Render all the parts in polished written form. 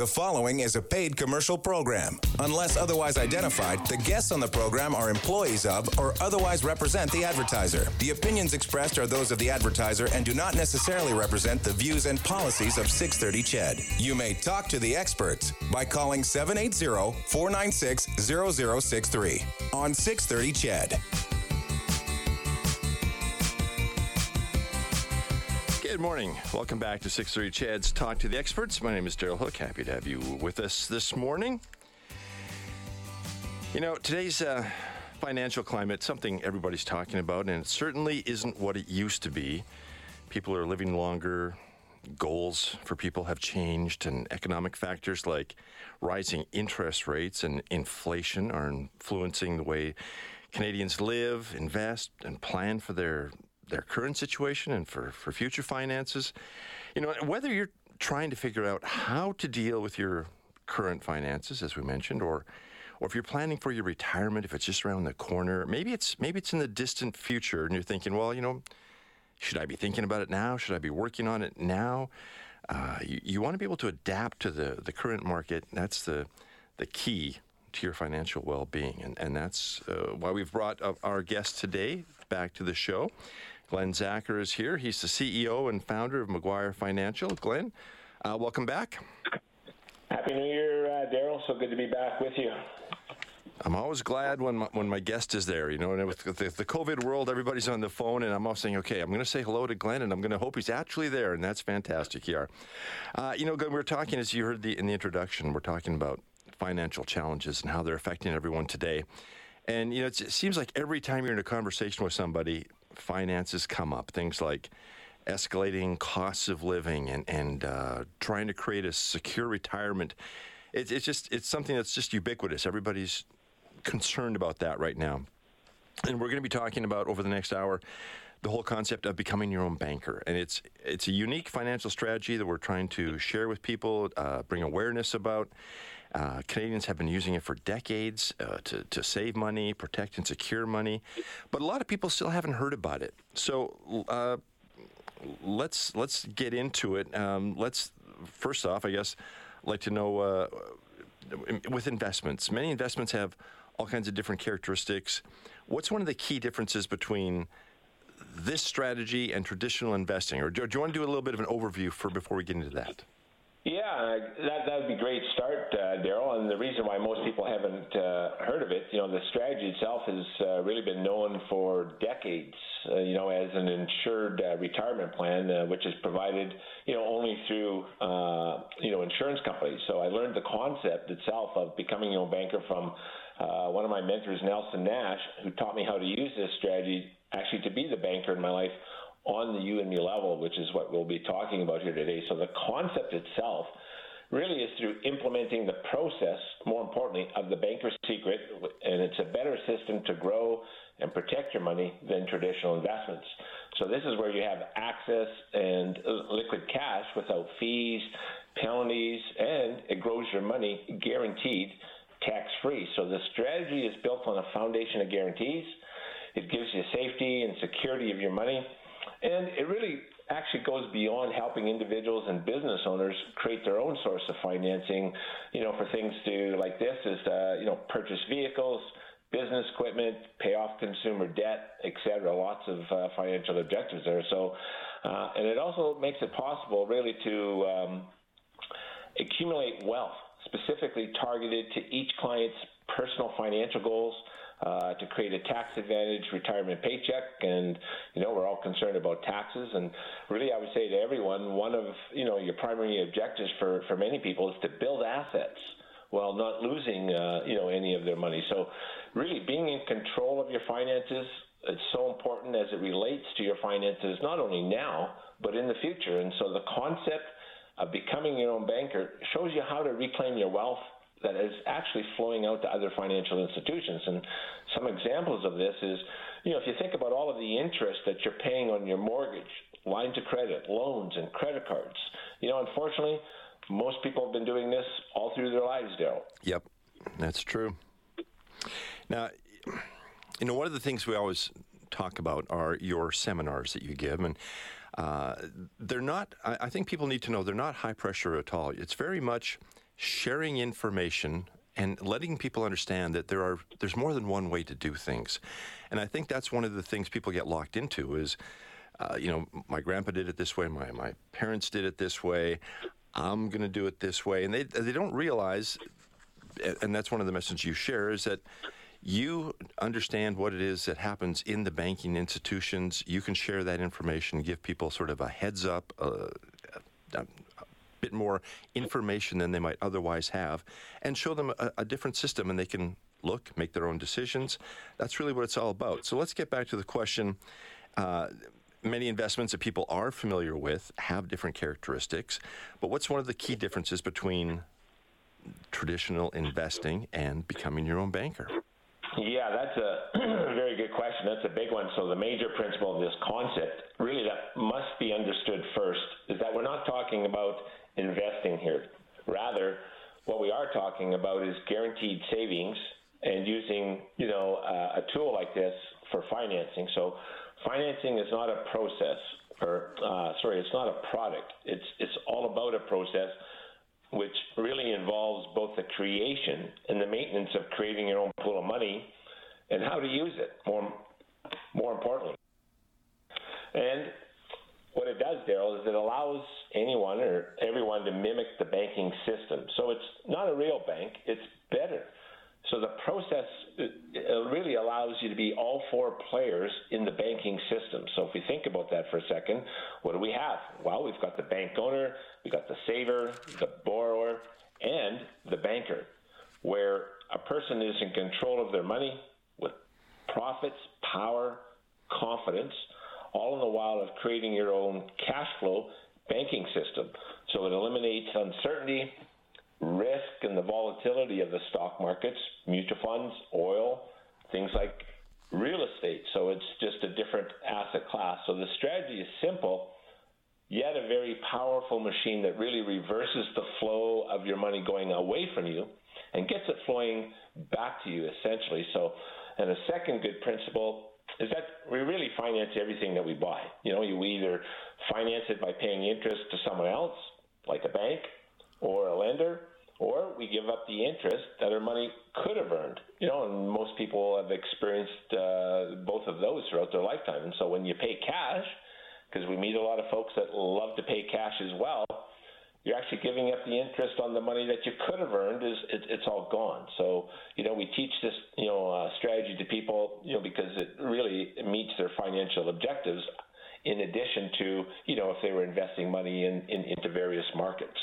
The following is a paid commercial program. Unless otherwise identified, the guests on the program are employees of or otherwise represent the advertiser. The opinions expressed are those of the advertiser and do not necessarily represent the views and policies of 630 CHED. You may talk to the experts by calling 780-496-0063 on 630 CHED. Good morning. Welcome back to 630 CHED's Talk to the Experts. My name is Daryl Hook. Happy to have you with us this morning. You know, today's financial climate, something everybody's talking about, and it certainly isn't what it used to be. People are living longer. Goals for people have changed, and economic factors like rising interest rates and inflation are influencing the way Canadians live, invest, and plan for their current situation and for future finances. You know, whether you're trying to figure out how to deal with your current finances, as we mentioned, or if you're planning for your retirement, if it's just around the corner, maybe it's in the distant future, and you're thinking, well, you know, should I be thinking about it now? Should I be working on it now? You want to be able to adapt to the current market. That's the key to your financial well-being, and that's why we've brought our guest today back to the show. Glenn Zacher is here. He's the CEO and founder of Maguire Financial. Glenn, welcome back. Happy New Year, Daryl. So good to be back with you. I'm always glad when my guest is there. You know, and with the COVID world, everybody's on the phone, and I'm always saying, okay, I'm going to say hello to Glenn, and I'm going to hope he's actually there, and that's fantastic. You are. You know, Glenn, we were talking, as you heard in the introduction, we're talking about financial challenges and how they're affecting everyone today. And, you know, it seems like every time you're in a conversation with somebody, finances come up. Things like escalating costs of living and trying to create a secure retirement. It's something that's just ubiquitous. Everybody's concerned about that right now. And we're going to be talking about, over the next hour, the whole concept of becoming your own banker. And it's a unique financial strategy that we're trying to share with people, bring awareness about. Canadians have been using it for decades to save money, protect and secure money, but a lot of people still haven't heard about it. So let's get into it. Let's first off, I guess, like to know with investments. Many investments have all kinds of different characteristics. What's one of the key differences between this strategy and traditional investing? Or do you want to do a little bit of an overview before we get into that? Yeah, that would be a great start, Daryl. And the reason why most people haven't heard of it, you know, the strategy itself has really been known for decades, you know, as an insured retirement plan, which is provided, you know, only through, you know, insurance companies. So I learned the concept itself of becoming your own banker from one of my mentors, Nelson Nash, who taught me how to use this strategy actually to be the banker in my life on the you and me level, which is what we'll be talking about here today. So the concept itself really is through implementing the process, more importantly, of the banker's secret, and it's a better system to grow and protect your money than traditional investments. So this is where you have access and liquid cash without fees, penalties, and it grows your money guaranteed tax-free. So the strategy is built on a foundation of guarantees. It gives you safety and security of your money. And it really actually goes beyond helping individuals and business owners create their own source of financing, you know, for things to like this is, you know, purchase vehicles, business equipment, pay off consumer debt, etc. Lots of financial objectives there. So, and it also makes it possible really to accumulate wealth specifically targeted to each client's personal financial goals, to create a tax-advantaged retirement paycheck. And, you know, we're all concerned about taxes. And really, I would say to everyone, one of, you know, your primary objectives for many people is to build assets while not losing, you know, any of their money. So really being in control of your finances, it's so important as it relates to your finances, not only now, but in the future. And so the concept of becoming your own banker shows you how to reclaim your wealth that is actually flowing out to other financial institutions. And some examples of this is, you know, if you think about all of the interest that you're paying on your mortgage, lines of credit, loans, and credit cards, you know, unfortunately, most people have been doing this all through their lives, Daryl. Yep, that's true. Now, you know, one of the things we always talk about are your seminars that you give, and they're not, I think people need to know, they're not high pressure at all. It's very much sharing information and letting people understand that there's more than one way to do things. And I think that's one of the things people get locked into is, my grandpa did it this way, my parents did it this way, I'm going to do it this way. And they don't realize, and that's one of the messages you share, is that you understand what it is that happens in the banking institutions. You can share that information, give people sort of a heads up, a bit more information than they might otherwise have, and show them a different system, and they can look, make their own decisions. That's really what it's all about. So let's get back to the question. Many investments that people are familiar with have different characteristics, but what's one of the key differences between traditional investing and becoming your own banker? Yeah, that's a very good question. That's a big one. So the major principle of this concept, really that must be understood first, is that we're not talking about investing here. Rather, what we are talking about is guaranteed savings and using, a tool like this for financing. So financing is not a process, it's not a product. It's all about a process which really involves both the creation and the maintenance of creating your own pool of money and how to use it, more importantly. And what it does, Daryl, is it allows anyone or everyone to mimic the banking system. So it's not a real bank, it's better. So the process really allows you to be all four players in the banking system. So if we think about that for a second, what do we have? Well, we've got the bank owner, we've got the saver, the borrower, and the banker, where a person is in control of their money with profits, power, confidence, all in the while of creating your own cash flow banking system. So it eliminates uncertainty, risk, and the volatility of the stock markets, mutual funds, oil, things like real estate. So it's just a different asset class. So the strategy is simple, yet a very powerful machine that really reverses the flow of your money going away from you and gets it flowing back to you, essentially. So, and a second good principle is that we really finance everything that we buy. You either finance it by paying interest to someone else, like a bank or a lender, or we give up the interest that our money could have earned. And most people have experienced both of those throughout their lifetime. And so when you pay cash, because we meet a lot of folks that love to pay cash as well, you're actually giving up the interest on the money that you could have earned. It's all gone. So, we teach this, strategy to people, because it really meets their financial objectives in addition to, if they were investing money into various markets.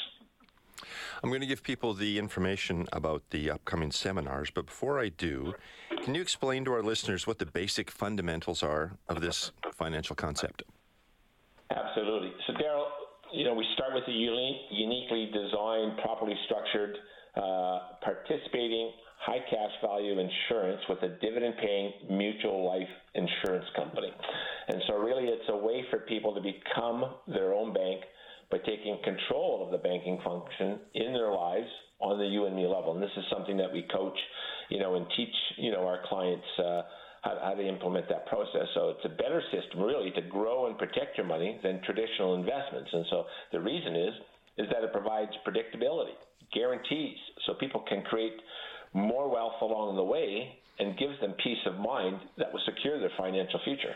I'm going to give people the information about the upcoming seminars, but before I do, can you explain to our listeners what the basic fundamentals are of this financial concept? Absolutely. So, Daryl, we start with a uniquely designed, properly structured, participating, high cash value insurance with a dividend-paying mutual life insurance company. And so really it's a way for people to become their own bank by taking control of the banking function in their lives on the you and me level. And this is something that we coach, and teach, our clients how to implement that process. So it's a better system, really, to grow and protect your money than traditional investments. And so the reason is that it provides predictability, guarantees, so people can create more wealth along the way and gives them peace of mind that will secure their financial future.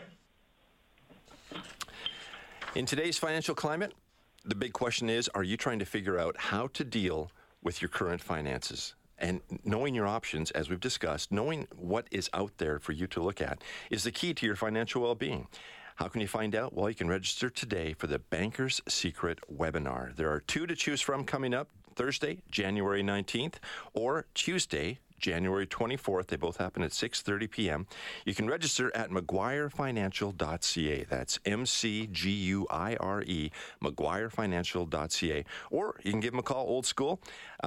In today's financial climate, the big question is, are you trying to figure out how to deal with your current finances? And knowing your options, as we've discussed, knowing what is out there for you to look at is the key to your financial well-being. How can you find out? Well, you can register today for the Banker's Secret webinar. There are 2 to choose from coming up, Thursday, January 19th, or Tuesday, January 24th. They both happen at 6:30 p.m. You can register at McGuireFinancial.ca. That's MCGUIRE, McGuireFinancial.ca. Or you can give them a call, old school,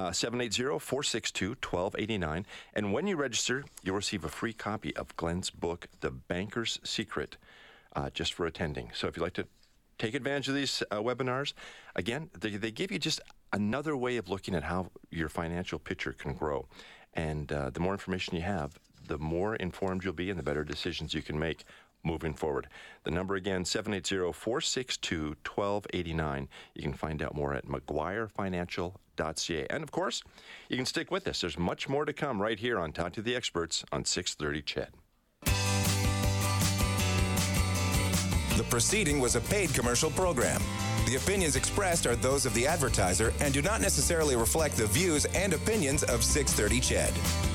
780-462-1289. And when you register, you'll receive a free copy of Glenn's book, The Banker's Secret, just for attending. So if you'd like to take advantage of these webinars, again, they give you just another way of looking at how your financial picture can grow. And the more information you have, the more informed you'll be and the better decisions you can make. moving forward. The number again, 780-462-1289. You can find out more at McGuireFinancial.ca. And of course, you can stick with us. There's much more to come right here on Talk to the Experts on 630 CHED. The proceeding was a paid commercial program. The opinions expressed are those of the advertiser and do not necessarily reflect the views and opinions of 630 CHED.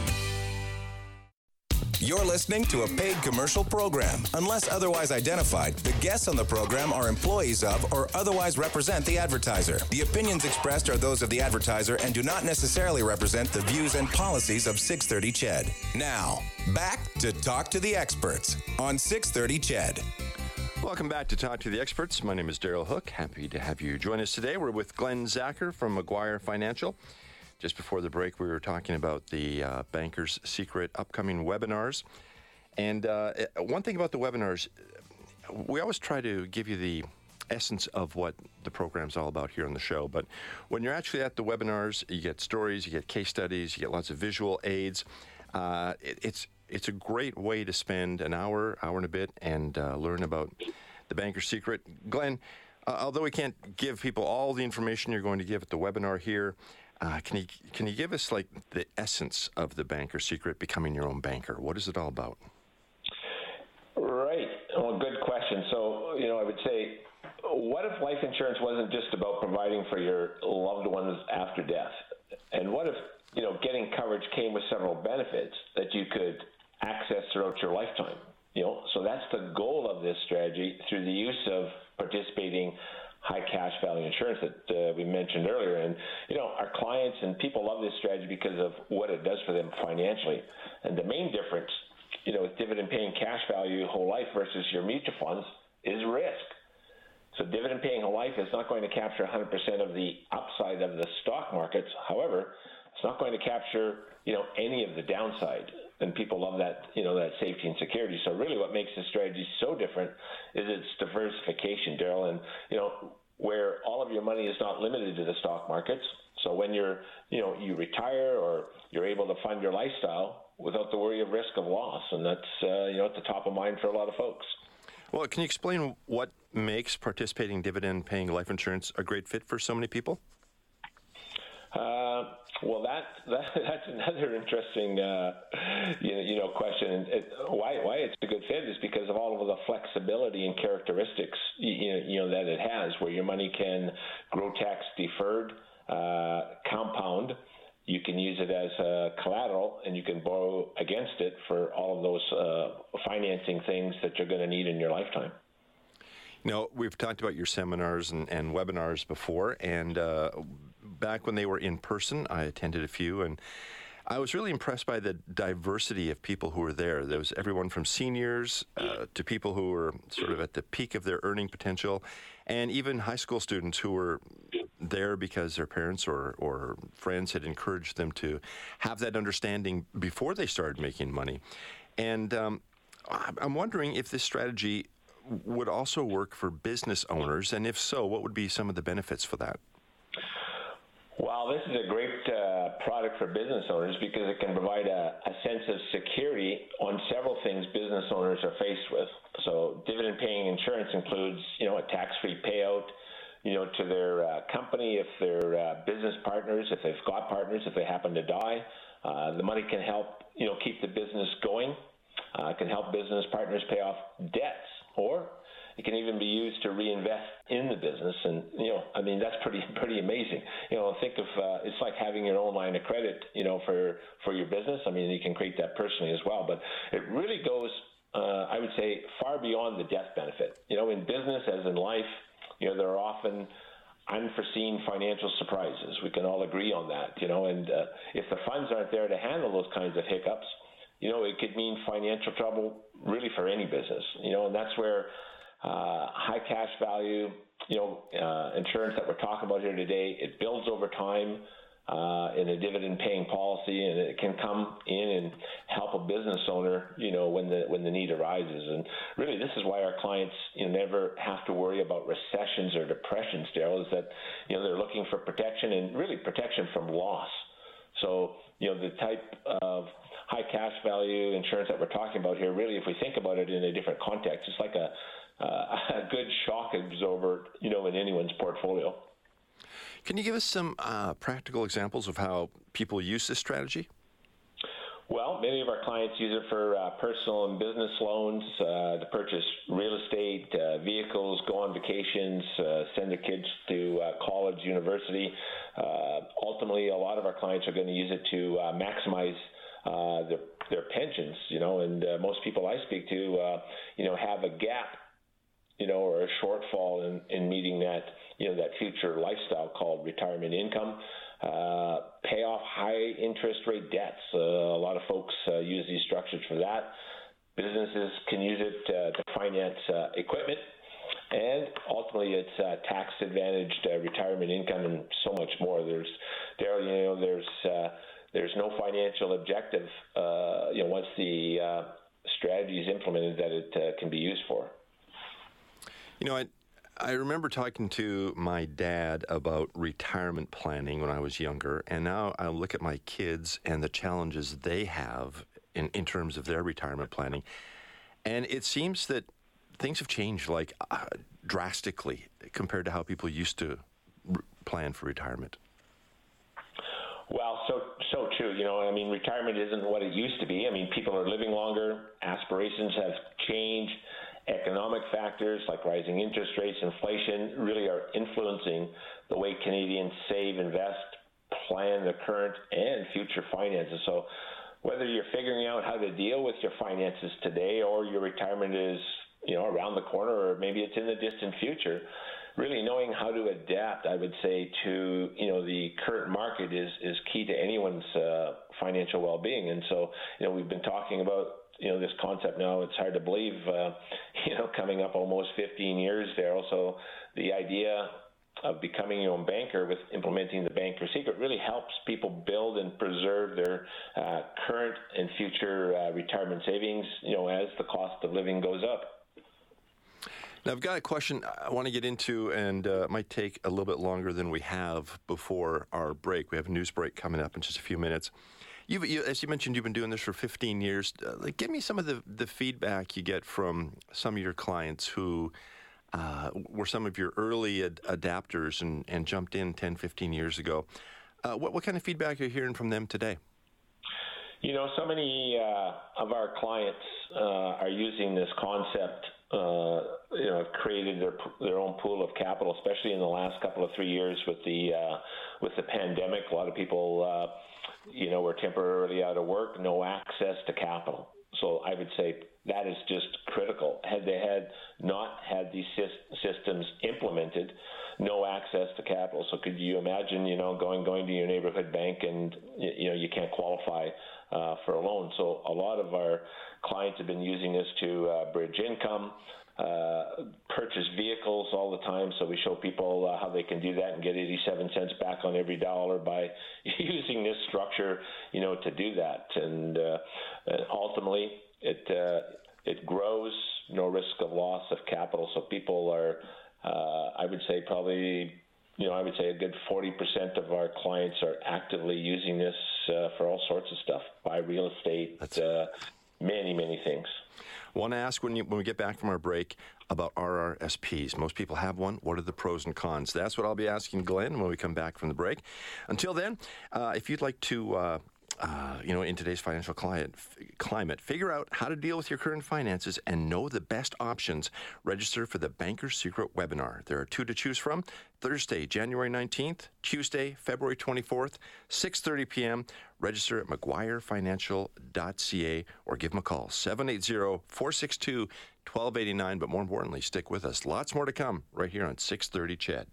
You're listening to a paid commercial program. Unless otherwise identified, the guests on the program are employees of or otherwise represent the advertiser. The opinions expressed are those of the advertiser and do not necessarily represent the views and policies of 630 CHED. Now, back to Talk to the Experts on 630 CHED. Welcome back to Talk to the Experts. My name is Daryl Hook. Happy to have you join us today. We're with Glenn Zacher from McGuire Financial. Just before the break, we were talking about the Banker's Secret upcoming webinars. And one thing about the webinars, we always try to give you the essence of what the program's all about here on the show. But when you're actually at the webinars, you get stories, you get case studies, you get lots of visual aids. It's a great way to spend an hour and a bit, and learn about the Banker's Secret. Glenn, although we can't give people all the information you're going to give at the webinar here, can you give us like the essence of the Banker's Secret, becoming your own banker? What is it all about? Right. Well, good question. So, I would say, what if life insurance wasn't just about providing for your loved ones after death? And what if, getting coverage came with several benefits that you could access throughout your lifetime? So that's the goal of this strategy through the use of participating high cash value insurance that we mentioned earlier. And, our clients and people love this strategy because of what it does for them financially. And the main difference, with dividend paying cash value whole life versus your mutual funds is risk. So dividend paying whole life is not going to capture 100% of the upside of the stock markets. However, it's not going to capture, any of the downside. And people love that, that safety and security. So really what makes this strategy so different is its diversification, Daryl. And, where all of your money is not limited to the stock markets. So when you retire, or you're able to fund your lifestyle without the worry of risk of loss. And that's, at the top of mind for a lot of folks. Well, can you explain what makes participating dividend-paying life insurance a great fit for so many people? Well, that's another interesting, question. Why it's a good fit is because of all of the flexibility and characteristics, that it has, where your money can grow tax deferred, compound. You can use it as collateral, and you can borrow against it for all of those financing things that you're going to need in your lifetime. We've talked about your seminars and webinars before, and back when they were in person, I attended a few, and I was really impressed by the diversity of people who were there. There was everyone from seniors to people who were sort of at the peak of their earning potential, and even high school students who were there because their parents or friends had encouraged them to have that understanding before they started making money. And I'm wondering if this strategy would also work for business owners, and if so, what would be some of the benefits for that? Well, this is a great product for business owners because it can provide a sense of security on several things business owners are faced with. So dividend-paying insurance includes, a tax-free payout, to their company if they're business partners, if they've got partners, if they happen to die. The money can help, keep the business going. It can help business partners pay off debts, or it can even be used to reinvest in the business. And, that's pretty amazing. Think of, it's like having your own line of credit, for your business. You can create that personally as well. But it really goes, I would say, far beyond the death benefit. In business, as in life, there are often unforeseen financial surprises. We can all agree on that, and if the funds aren't there to handle those kinds of hiccups, it could mean financial trouble really for any business, and that's where high cash value, insurance that we're talking about here today, it builds over time in a dividend-paying policy, and it can come in and help a business owner, when the need arises. And really, this is why our clients, never have to worry about recessions or depressions, Daryl, is that, they're looking for protection, and really protection from loss. So the type of high cash value insurance that we're talking about here, really, if we think about it in a different context, it's like a good shock absorber, in anyone's portfolio. Can you give us some practical examples of how people use this strategy? Well, many of our clients use it for personal and business loans, to purchase real estate, vehicles, go on vacations, send their kids to college, university. Ultimately, a lot of our clients are going to use it to maximize their pensions, and most people I speak to, have a gap, or a shortfall in meeting that, that future lifestyle called retirement income. Pay off high interest rate debts. A lot of folks use these structures for that. Businesses can use it to finance equipment, and ultimately it's tax advantaged retirement income and so much more. There's no financial objective once the strategy is implemented that it can be used for. I remember talking to my dad about retirement planning when I was younger, and now I look at my kids and the challenges they have in terms of their retirement planning, and it seems that things have changed drastically compared to how people used to plan for retirement. Well, so true. Retirement isn't what it used to be. People are living longer. Aspirations have changed. Economic factors like rising interest rates, inflation really are influencing the way Canadians save, invest, plan their current and future finances. So whether you're figuring out how to deal with your finances today or your retirement is, around the corner, or maybe it's in the distant future, really knowing how to adapt, I would say, to, the current market is key to anyone's financial well-being. And so, we've been talking about this concept now, it's hard to believe, coming up almost 15 years there. Also, the idea of becoming your own banker with implementing the Banker Secret really helps people build and preserve their current and future retirement savings, as the cost of living goes up. Now, I've got a question I want to get into, and it might take a little bit longer than we have before our break. We have a news break coming up in just a few minutes. As you mentioned, you've been doing this for 15 years. Give me some of the feedback you get from some of your clients who were some of your early adapters and jumped in 10, 15 years ago. What kind of feedback are you hearing from them today? So many of our clients are using this concept, have created their own pool of capital, especially in the last couple of 3 years with the pandemic. A lot of people, were temporarily out of work, no access to capital. So I would say that is just critical. Had they not had these systems implemented, no access to capital. So could you imagine, going to your neighborhood bank and, you can't qualify for a loan. So a lot of our clients have been using this to bridge income, purchase vehicles all the time. So we show people how they can do that and get 87 cents back on every dollar by using this structure, to do that. And ultimately, it grows, no risk of loss of capital. So people are, I would say probably, a good 40% of our clients are actively using this for all sorts of stuff, buy real estate, many, many things. I want to ask when we get back from our break about RRSPs. Most people have one. What are the pros and cons? That's what I'll be asking Glenn when we come back from the break. Until then, if you'd like to, in today's financial climate, figure out how to deal with your current finances and know the best options, register for the Banker Secret webinar. There are 2 to choose from. Thursday, January 19th, Tuesday, February 24th, 6:30 p.m. Register at McGuireFinancial.ca or give them a call, 780-462-1289. But more importantly, stick with us. Lots more to come right here on 630 CHED.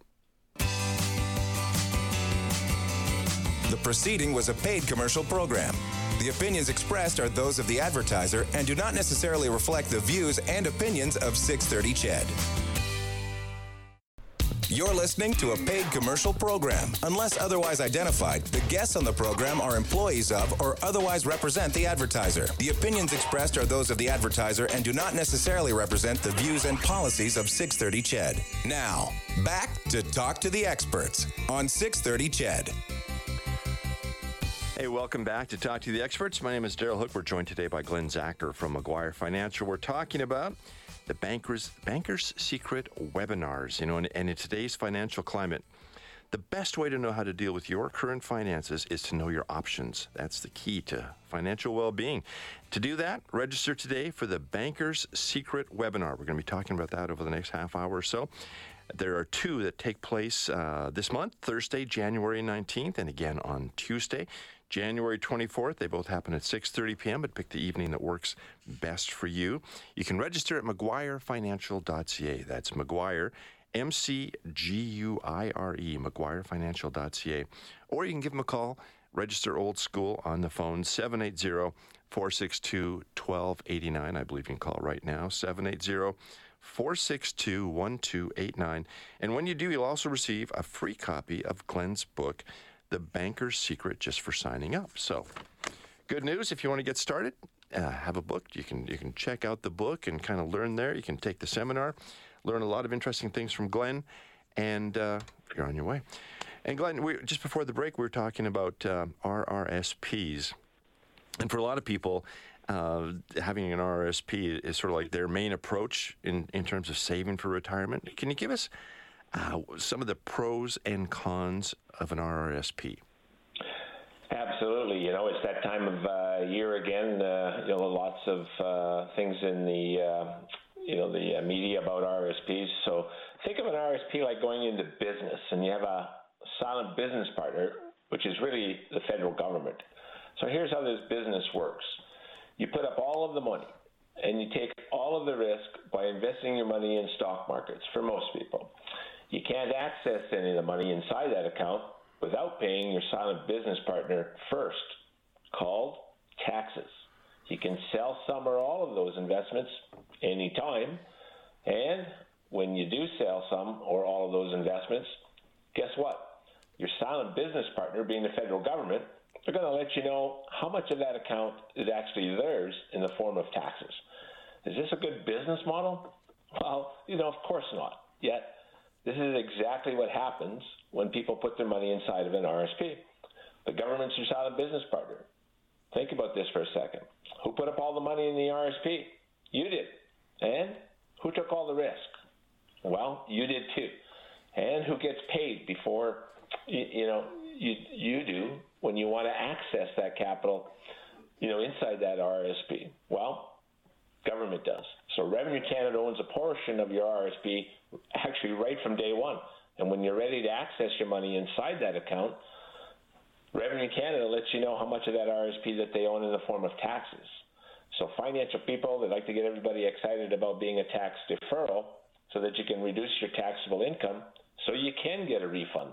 The proceeding was a paid commercial program. The opinions expressed are those of the advertiser and do not necessarily reflect the views and opinions of 630 CHED. You're listening to a paid commercial program. Unless otherwise identified, the guests on the program are employees of or otherwise represent the advertiser. The opinions expressed are those of the advertiser and do not necessarily represent the views and policies of 630 CHED. Now, back to Talk to the Experts on 630 CHED. Hey, welcome back to Talk to the Experts. My name is Daryl Hook. We're joined today by Glenn Zacher from Maguire Financial. We're talking about the Banker's Secret webinars. And in today's financial climate, the best way to know how to deal with your current finances is to know your options. That's the key to financial well-being. To do that, register today for the Banker's Secret webinar. We're going to be talking about that over the next half hour or so. There are two that take place this month, Thursday, January 19th, and again on Tuesday, January 24th. They both happen at 6:30 p.m., but pick the evening that works best for you. You can register at MaguireFinancial.ca. That's Maguire, M-C-G-U-I-R-E, MaguireFinancial.ca. Or you can give them a call, register old school on the phone, 780-462-1289. I believe you can call right now, 780-462-1289. And when you do, you'll also receive a free copy of Glenn's book, The Banker's Secret, just for signing up. So, good news if you want to get started. Have a book. You can check out the book and kind of learn there. You can take the seminar, learn a lot of interesting things from Glenn, and you're on your way. And Glenn, just before the break, we were talking about RRSPs. And for a lot of people, having an RRSP is sort of like their main approach in terms of saving for retirement. Can you give us some of the pros and cons of an RRSP? Absolutely. It's that time of year again. Lots of things in the the media about RRSPs. So think of an RRSP like going into business, and you have a silent business partner, which is really the federal government. So here's how this business works. You put up all of the money, and you take all of the risk by investing your money in stock markets for most people. You can't access any of the money inside that account without paying your silent business partner first, called taxes. You can sell some or all of those investments anytime, and when you do sell some or all of those investments, guess what? Your silent business partner, being the federal government, they're going to let you know how much of that account is actually theirs in the form of taxes. Is this a good business model? Well, of course not. Yet, this is exactly what happens when people put their money inside of an RSP. The government's your silent business partner. Think about this for a second. Who put up all the money in the RSP? You did. And who took all the risk? Well, you did too. And who gets paid before you do when you want to access that capital, inside that RSP? Well, government does. So Revenue Canada owns a portion of your RSP actually right from day one. And when you're ready to access your money inside that account, Revenue Canada lets you know how much of that RSP that they own in the form of taxes. So financial people, they like to get everybody excited about being a tax deferral so that you can reduce your taxable income so you can get a refund.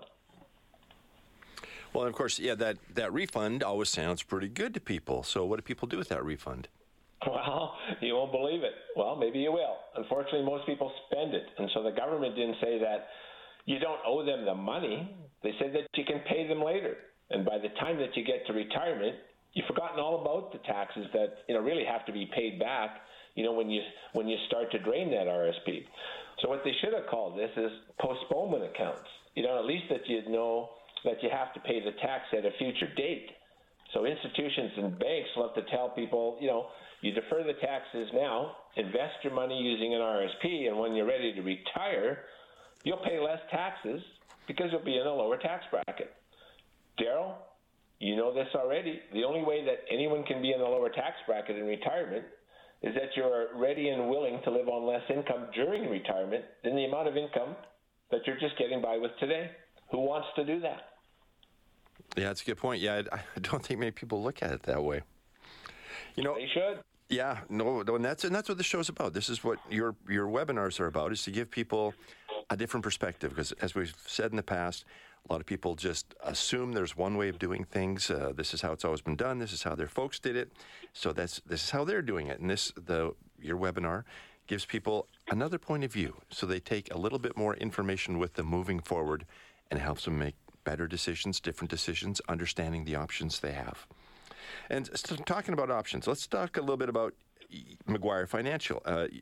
Well, of course, that refund always sounds pretty good to people. So what do people do with that refund? Well, you won't believe it. Well, maybe you will. Unfortunately, most people spend it. And so the government didn't say that you don't owe them the money. They said that you can pay them later. And by the time that you get to retirement, you've forgotten all about the taxes that really have to be paid back, when you start to drain that RSP. So what they should have called this is postponement accounts. At least that you'd know that you have to pay the tax at a future date. So institutions and banks love to tell people, you defer the taxes now, invest your money using an RSP, and when you're ready to retire, you'll pay less taxes because you'll be in a lower tax bracket. Daryl, you know this already. The only way that anyone can be in a lower tax bracket in retirement is that you're ready and willing to live on less income during retirement than the amount of income that you're just getting by with today. Who wants to do that? Yeah, that's a good point. Yeah, I don't think many people look at it that way. They should. Yeah, no, and that's what the show's about. This is what your webinars are about, is to give people a different perspective. Because as we've said in the past, a lot of people just assume there's one way of doing things. This is how it's always been done. This is how their folks did it. So this is how they're doing it. And your webinar gives people another point of view. So they take a little bit more information with them moving forward, and helps them make better decisions, different decisions, understanding the options they have. And talking about options, let's talk a little bit about Maguire Financial.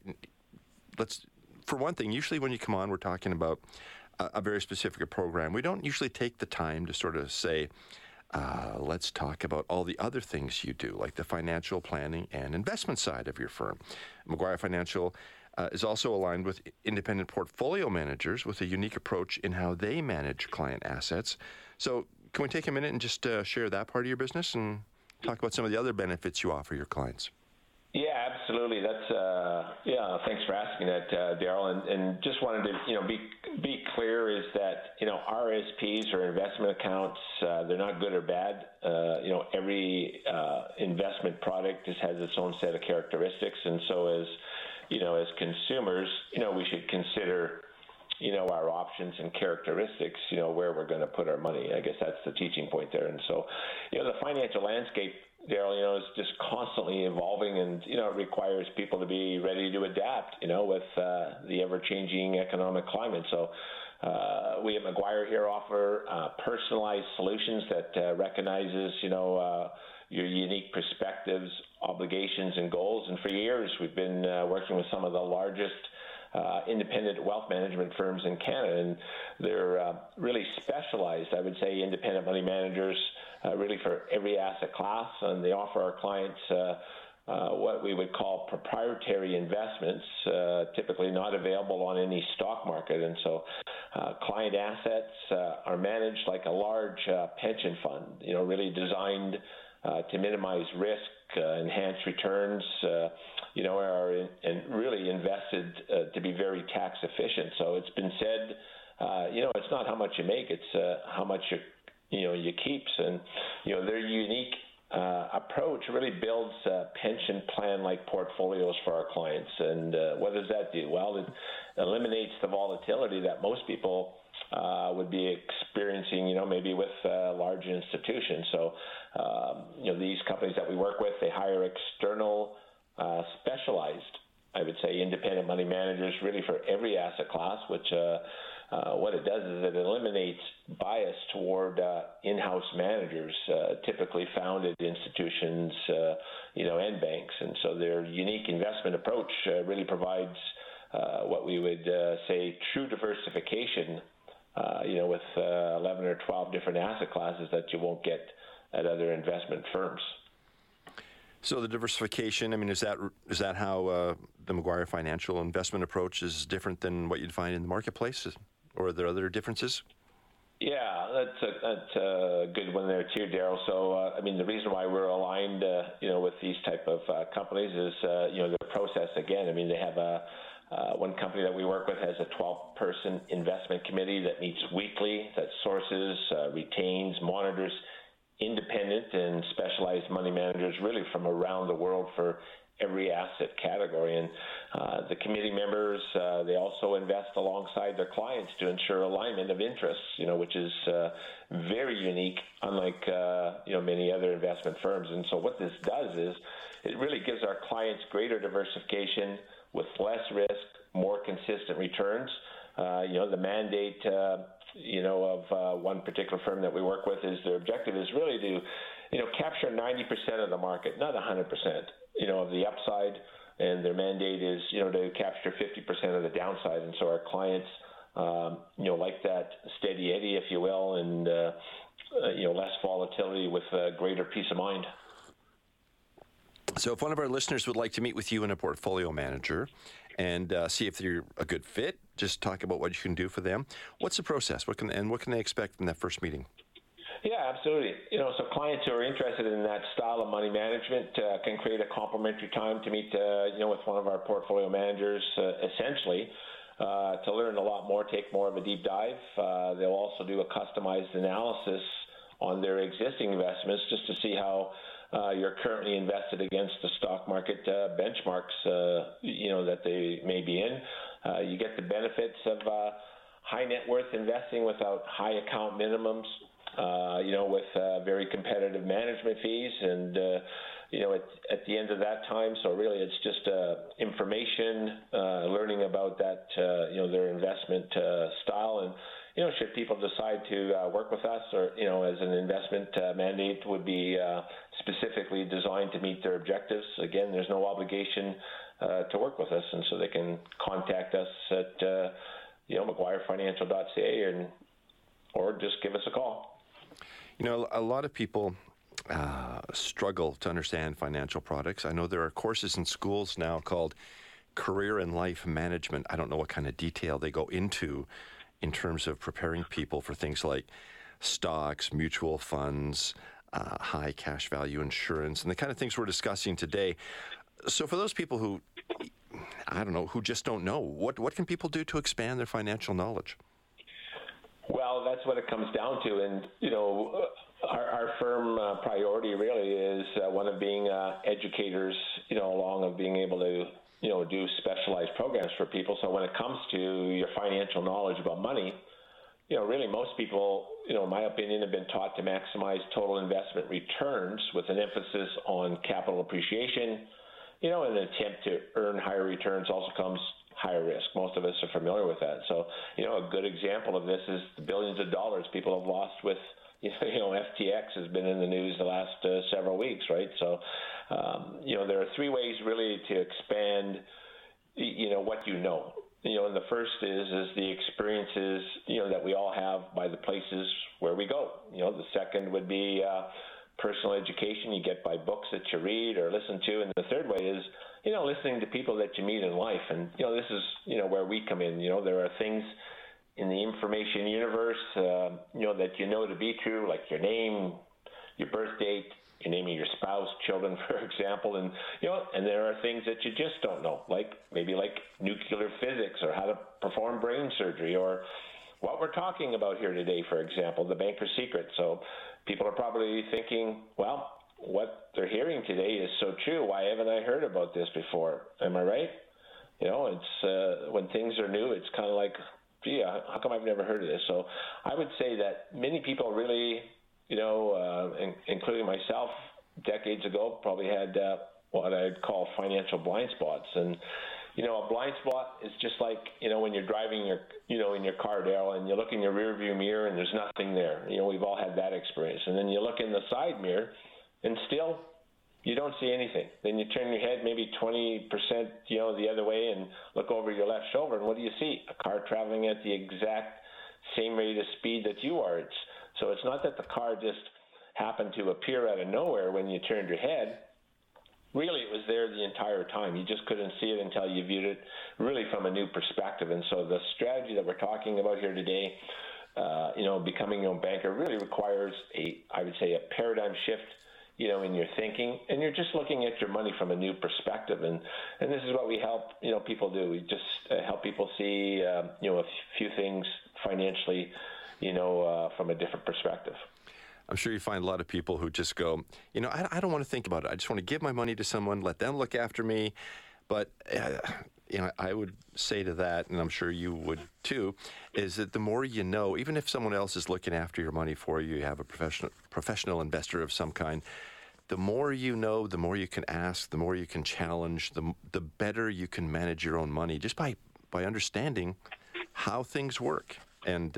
For one thing, usually when you come on, we're talking about a very specific program. We don't usually take the time to sort of say, let's talk about all the other things you do, like the financial planning and investment side of your firm. Maguire Financial is also aligned with independent portfolio managers with a unique approach in how they manage client assets. So can we take a minute and just share that part of your business and talk about some of the other benefits you offer your clients? Yeah, absolutely. Thanks for asking that, Daryl. And just wanted to, be clear is that, RSPs or investment accounts, they're not good or bad. Every investment product just has its own set of characteristics. And so as consumers, we should consider, our options and characteristics, where we're going to put our money. I guess that's the teaching point there. And so, the financial landscape, Daryl, is just constantly evolving, and it requires people to be ready to adapt, with the ever-changing economic climate. So we at Maguire here offer personalized solutions that recognizes, your unique perspectives, obligations, and goals. And for years, we've been working with some of the largest independent wealth management firms in Canada, and they're really specialized, I would say, independent money managers, really for every asset class, and they offer our clients what we would call proprietary investments, typically not available on any stock market. And so client assets are managed like a large pension fund, really designed to minimize risk, enhance returns, and really invested to be very tax efficient. So it's been said, it's not how much you make, it's how much you keep. And, their unique approach really builds pension plan-like portfolios for our clients. And what does that do? Well, it eliminates the volatility that most people would be experiencing, maybe with large institutions. So, these companies that we work with, they hire external specialized, I would say, independent money managers really for every asset class, which what it does is it eliminates bias toward in-house managers, typically founded institutions, and banks. And so their unique investment approach really provides what we would say true diversification, with 11 or 12 different asset classes that you won't get at other investment firms. So the diversification, is that how the Maguire Financial investment approach is different than what you'd find in the marketplace? Or are there other differences? Yeah, that's a good one there too, Daryl. So, the reason why we're aligned, with these type of companies is, the process again. They have one company that we work with has a 12-person investment committee that meets weekly, that sources, retains, monitors independent and specialized money managers really from around the world for every asset category. And the committee members, they also invest alongside their clients to ensure alignment of interests, which is very unique, unlike, many other investment firms. And so what this does is it really gives our clients greater diversification with less risk, more consistent returns. The mandate, of one particular firm that we work with is their objective is really to, capture 90% of the market, not 100%, of the upside. And their mandate is, to capture 50% of the downside. And so our clients, like that steady eddy, if you will, and, less volatility with greater peace of mind. So if one of our listeners would like to meet with you and a portfolio manager and see if you're a good fit, just talk about what you can do for them. What's the process? What can they expect from that first meeting? Yeah, absolutely. So clients who are interested in that style of money management can create a complimentary time to meet, with one of our portfolio managers, essentially, to learn a lot more, take more of a deep dive. They'll also do a customized analysis on their existing investments just to see how you're currently invested against the stock market benchmarks, that they may be in. You get the benefits of high net worth investing without high account minimums, with very competitive management fees. And, at the end of that time, so really it's just information, learning about that, their investment style. And, should people decide to work with us or, as an investment mandate would be specifically designed to meet their objectives, again, there's no obligation to work with us. And so they can contact us at, maguirefinancial.ca or just give us a call. You know, a lot of people struggle to understand financial products. I know there are courses in schools now called Career and Life Management. I don't know what kind of detail they go into in terms of preparing people for things like stocks, mutual funds, high cash value insurance, and the kind of things we're discussing today. So for those people who, I don't know, who just don't know, what can people do to expand their financial knowledge? Well, that's what it comes down to. And, you know, our firm priority really is one of being educators, you know, along of being able to, you know, do specialized programs for people. So when it comes to your financial knowledge about money, you know, really most people, you know, in my opinion, have been taught to maximize total investment returns with an emphasis on capital appreciation. You know, in an attempt to earn higher returns also comes higher risk. Most of us are familiar with that. So, you know, a good example of this is the billions of dollars people have lost with, you know, FTX has been in the news the last several weeks, right? So, you know, there are three ways really to expand, you know, what you know. You know, and the first is the experiences, you know, that we all have by the places where we go. You know, the second would be personal education you get by books that you read or listen to. And the third way is, you know, listening to people that you meet in life. And, you know, this is, you know, where we come in. You know, there are things in the information universe, you know, that you know to be true, like your name, your birth date, your name of your spouse, children, for example. And, you know, and there are things that you just don't know, like maybe like nuclear physics or how to perform brain surgery or what we're talking about here today, for example, the banker's secret. So people are probably thinking, well, what they're hearing today is so true. Why haven't I heard about this before? Am I right? You know, it's when things are new, it's kind of like, gee, how come I've never heard of this? So I would say that many people really, you know, including myself, decades ago, probably had what I'd call financial blind spots. And, you know, a blind spot is just like, you know, when you're driving your, you know, in your car, Daryl, and you look in your rearview mirror and there's nothing there. You know, we've all had that experience. And then you look in the side mirror and still you don't see anything. Then you turn your head maybe 20%, you know, the other way and look over your left shoulder, and what do you see? A car traveling at the exact same rate of speed that you are. So it's not that the car just happened to appear out of nowhere when you turned your head. Really, it was there the entire time. You just couldn't see it until you viewed it really from a new perspective. And so the strategy that we're talking about here today, you know, becoming your own banker really requires I would say, a paradigm shift, you know, in your thinking, and you're just looking at your money from a new perspective. And this is what we help, you know, people do. We just help people see, you know, a few things financially, you know, from a different perspective. I'm sure you find a lot of people who just go, you know, I don't want to think about it. I just want to give my money to someone, let them look after me. But, you know, I would say to that, and I'm sure you would too, is that the more you know, even if someone else is looking after your money for you, you have a professional investor of some kind, the more you know, the more you can ask, the more you can challenge, the better you can manage your own money just by understanding how things work. And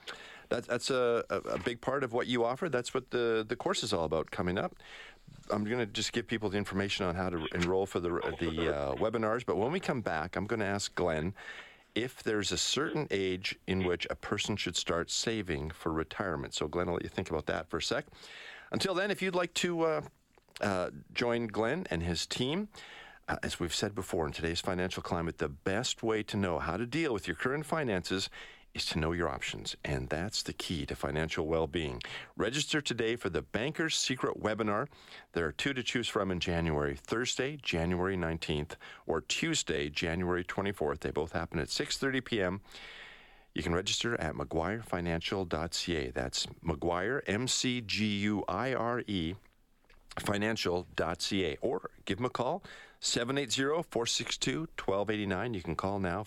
that's a big part of what you offer. That's what the course is all about coming up. I'm going to just give people the information on how to enroll for the webinars. But when we come back, I'm going to ask Glenn if there's a certain age in which a person should start saving for retirement. So, Glenn, I'll let you think about that for a sec. Until then, if you'd like to join Glenn and his team, as we've said before, in today's financial climate, the best way to know how to deal with your current finances is to know your options, and that's the key to financial well-being. Register today for the Banker's Secret webinar. There are two to choose from in January: Thursday, January 19th, or Tuesday, January 24th. They both happen at 6:30 p.m. You can register at McGuireFinancial.ca. That's McGuire, McGuire, financial.ca, or give them a call, 780-462-1289. You can call now,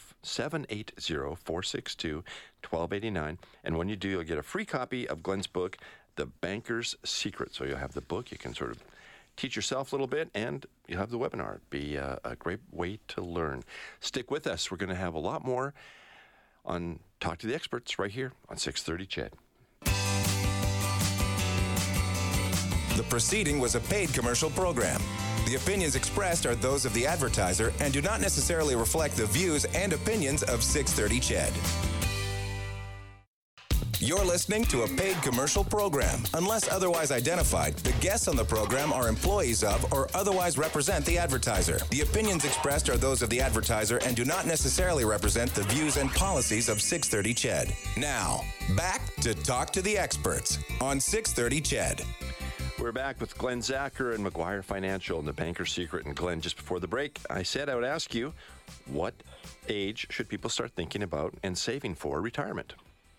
780-462-1289. And when you do, you'll get a free copy of Glenn's book, The Banker's Secret. So you'll have the book. You can sort of teach yourself a little bit, and you'll have the webinar. It'd be a great way to learn. Stick with us. We're going to have a lot more on Talk to the Experts right here on 630 CHED. The proceeding was a paid commercial program. The opinions expressed are those of the advertiser and do not necessarily reflect the views and opinions of 630 CHED. You're listening to a paid commercial program. Unless otherwise identified, the guests on the program are employees of or otherwise represent the advertiser. The opinions expressed are those of the advertiser and do not necessarily represent the views and policies of 630 CHED. Now, back to Talk to the Experts on 630 CHED. We're back with Glenn Zacher and McGuire Financial and the Banker's Secret. And Glenn, just before the break, I said I would ask you, what age should people start thinking about and saving for retirement?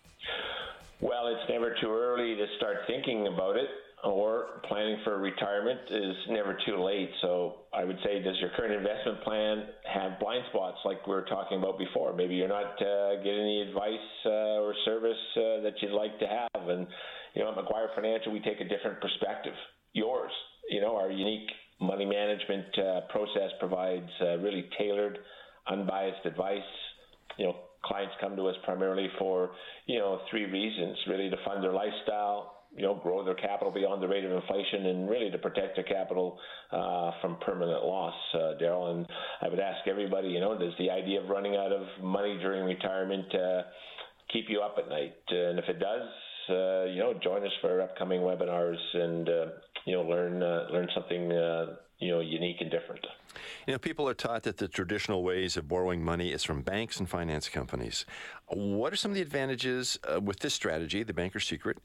Well, it's never too early to start thinking about it, or planning for retirement is never too late. So I would say, does your current investment plan have blind spots like we were talking about before? Maybe you're not getting any advice or service that you'd like to have. And, at McGuire Financial, we take a different perspective. Yours, our unique money management process provides really tailored, unbiased advice. Clients come to us primarily for, 3 reasons, really: to fund their lifestyle, grow their capital beyond the rate of inflation, and really to protect their capital from permanent loss, Daryl. And I would ask everybody, does the idea of running out of money during retirement keep you up at night? And if it does, join us for our upcoming webinars and, learn something, unique and different. People are taught that the traditional ways of borrowing money is from banks and finance companies. What are some of the advantages with this strategy, the Banker's Secret,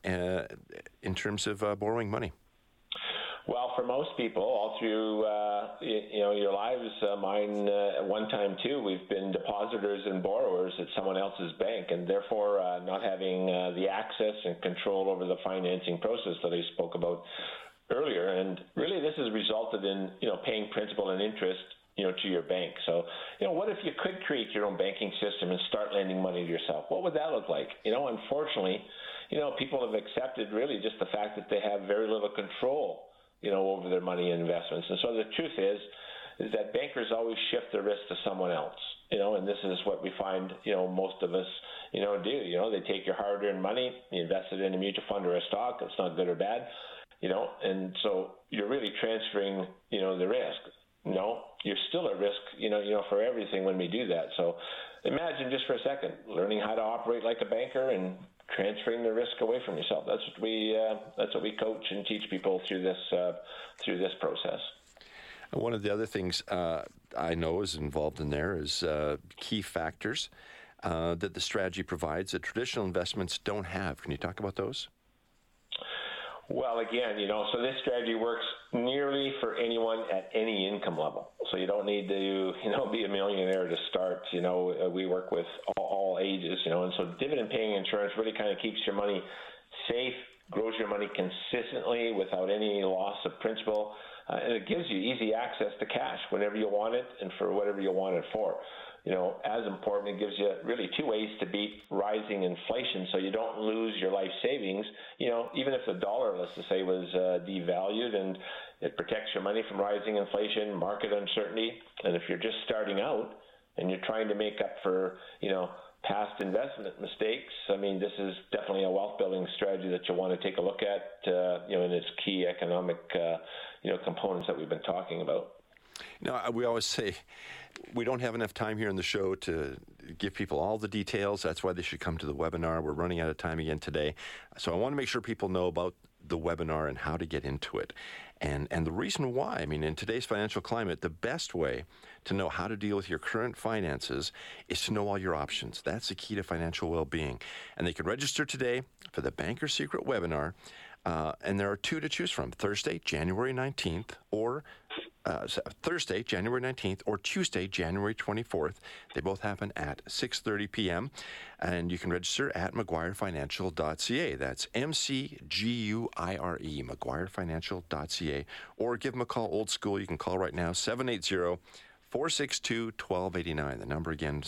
in terms of borrowing money? Well, for most people, all through your lives, mine at one time too, we've been depositors and borrowers at someone else's bank, and therefore not having the access and control over the financing process that I spoke about earlier. And really, this has resulted in paying principal and interest to your bank. So what if you could create your own banking system and start lending money to yourself? What would that look like? Unfortunately, people have accepted really just the fact that they have very little control over their money and investments. And so the truth is that bankers always shift the risk to someone else, and this is what we find, most of us, do. They take your hard-earned money, you invest it in a mutual fund or a stock. It's not good or bad, and so you're really transferring, the risk. No, you're still at risk, for everything when we do that. So imagine just for a second, learning how to operate like a banker and transferring the risk away from yourself. That's what we coach and teach people through this process. One of the other things I know is involved in there is key factors that the strategy provides that traditional investments don't have. Can you talk about those? Well, again, so this strategy works nearly for anyone at any income level. So you don't need to, be a millionaire to start. We work with all ages, and so dividend-paying insurance really kind of keeps your money safe, grows your money consistently without any loss of principal, and it gives you easy access to cash whenever you want it and for whatever you want it for. As important, it gives you really 2 ways to beat rising inflation so you don't lose your life savings, even if the dollar, let's just say, was devalued, and it protects your money from rising inflation, market uncertainty. And if you're just starting out and you're trying to make up for, past investment mistakes, this is definitely a wealth-building strategy that you want to take a look at, in its key economic, components that we've been talking about. We always say we don't have enough time here in the show to give people all the details. That's why they should come to the webinar. We're running out of time again today. So I want to make sure people know about the webinar and how to get into it. And the reason why, in today's financial climate, the best way to know how to deal with your current finances is to know all your options. That's the key to financial well-being. And they can register today for the Banker's Secret webinar. And there are 2 to choose from: Thursday, January 19th, or Thursday, January 19th, or Tuesday, January 24th. They both happen at 6:30 p.m. And you can register at McGuireFinancial.ca. That's MCGUIRE, McGuireFinancial.ca. Or give them a call old school. You can call right now, 780-462-1289. The number again,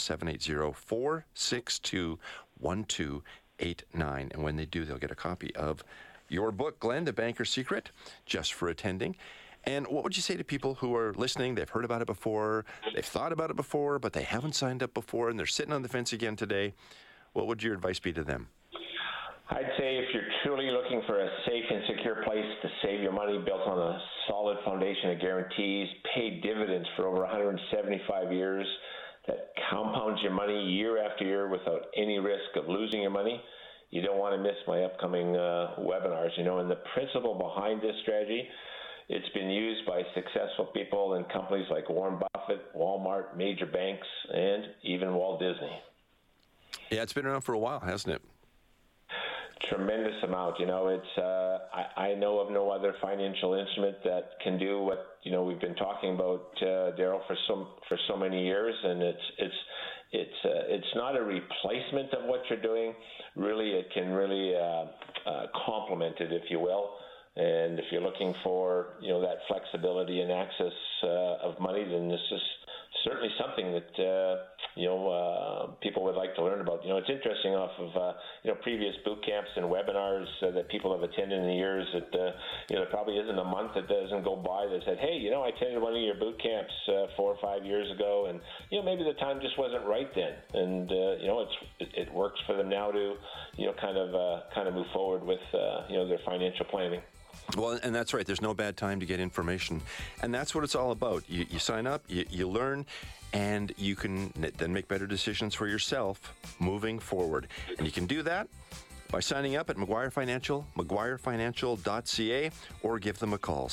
780-462-1289. And when they do, they'll get a copy of your book, Glenn, The Banker's Secret, just for attending. And what would you say to people who are listening? They've heard about it before, they've thought about it before, but they haven't signed up before, and they're sitting on the fence again today. What would your advice be to them? I'd say if you're truly looking for a safe and secure place to save your money built on a solid foundation of guarantees, paid dividends for over 175 years, that compounds your money year after year without any risk of losing your money, you don't want to miss my upcoming webinars. And the principle behind this strategy, it's been used by successful people and companies like Warren Buffett, Walmart, major banks, and even Walt Disney. Yeah, it's been around for a while, hasn't it? Tremendous amount. I know of no other financial instrument that can do what we've been talking about, Daryl, for so many years, and it's not a replacement of what you're doing. Really, it can really complement it, if you will. And if you're looking for that flexibility and access of money, then this is certainly something that people would like to learn about. It's interesting off of previous boot camps and webinars that people have attended in the years that there probably isn't a month that doesn't go by that said, hey, I attended one of your boot camps 4 or 5 years ago, and maybe the time just wasn't right then, and it works for them now to kind of move forward with their financial planning. Well, and that's right. There's no bad time to get information. And that's what it's all about. You sign up, you learn, and you can then make better decisions for yourself moving forward. And you can do that by signing up at Maguire Financial, maguirefinancial.ca, or give them a call,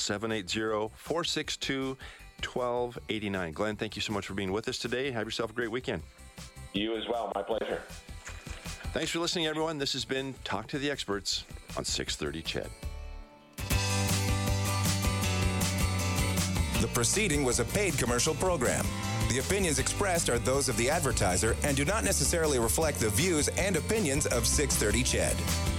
780-462-1289. Glenn, thank you so much for being with us today. Have yourself a great weekend. You as well. My pleasure. Thanks for listening, everyone. This has been Talk to the Experts on 630 CHED. The proceeding was a paid commercial program. The opinions expressed are those of the advertiser and do not necessarily reflect the views and opinions of 630 CHED.